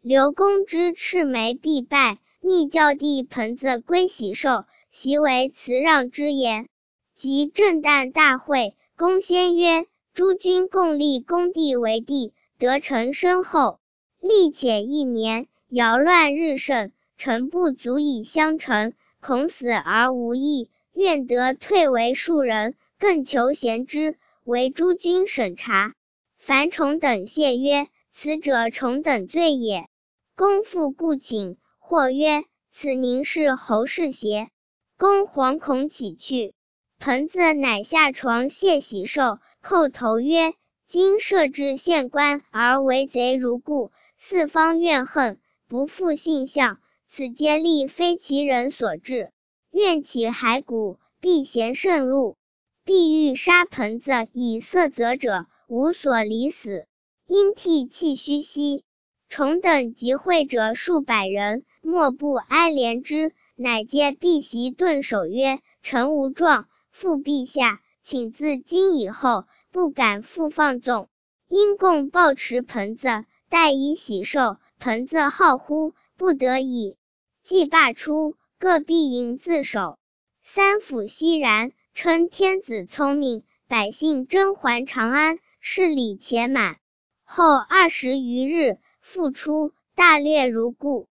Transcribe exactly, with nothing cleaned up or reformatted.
刘公之赤眉必败，密教弟盆子归喜寿，习为辞让之言。及正旦大会，公先曰：诸君共立公帝为帝，得成身后，历且一年，尧乱日盛，臣不足以相成，恐死而无益，愿得退为庶人，更求贤之，为诸君审查。樊崇等谢曰：此者崇等罪也。公复故请，或曰：此宁是侯氏邪？公惶恐起去。盆子乃下床谢喜寿，叩头曰：今设置县官而为贼如故，四方怨恨，不复信相，此皆力非其人所致。愿起骸骨，必贤慎入。必欲杀盆子以色责者，无所离死，因涕泣吁兮。崇等集会者数百人，莫不哀怜之，乃皆避席顿首曰：臣无状，复陛下，请自今以后，不敢复放纵。因共抱持盆子，待以喜寿。盆子号呼，不得已。既罢出，各必营自守。三府熙然，称天子聪明，百姓争还长安，事礼且满。后二十余日，复出，大略如故。